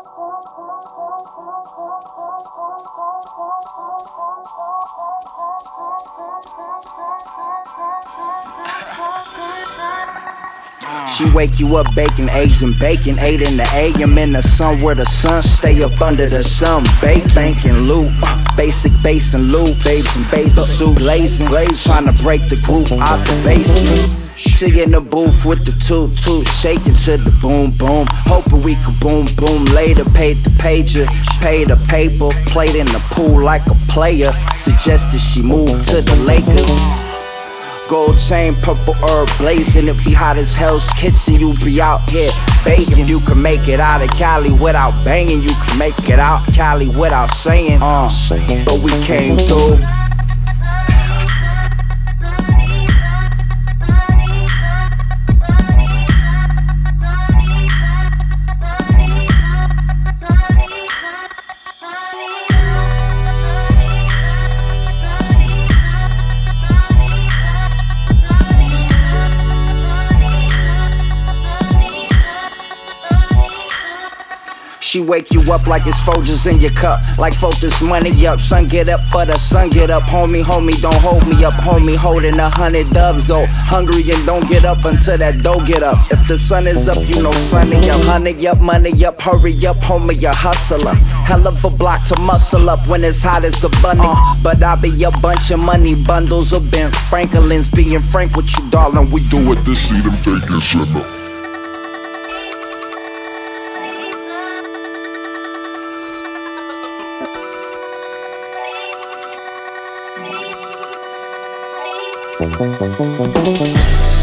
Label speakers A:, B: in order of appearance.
A: She wake you up baking eggs and bacon, 8 in the AM in the sun where the sun stay up under the sun. Bake, bank and loot, basic bass and loot, babes and bathing suit, blazing, trying to break the group out the basement. She in the booth with the toot, shaking to the boom boom, hoping we could boom boom later. Paid the pager, paid the paper, played in the pool like a player. Suggested she move to the Lakers. Gold chain, purple herb blazing, it be hot as Hell's Kitchen. You be out here baking. You can make it out of Cali without banging. You can make it out Cali without saying but we came through. She wake you up like it's Folgers in your cup, like vote this money up. Sun get up for the sun get up. Homie, don't hold me up. Homie holding 100 doves, oh, hungry and don't get up until that dough get up. If the sun is up, you know sunny up. Honey up, money up, hurry up, homie, you hustler. Hell of a block to muscle up when it's hot as a bunny. But I be a bunch of money bundles of Ben Franklin's. Being frank with you, darling, we do it to see them figures in the
B: Thank you.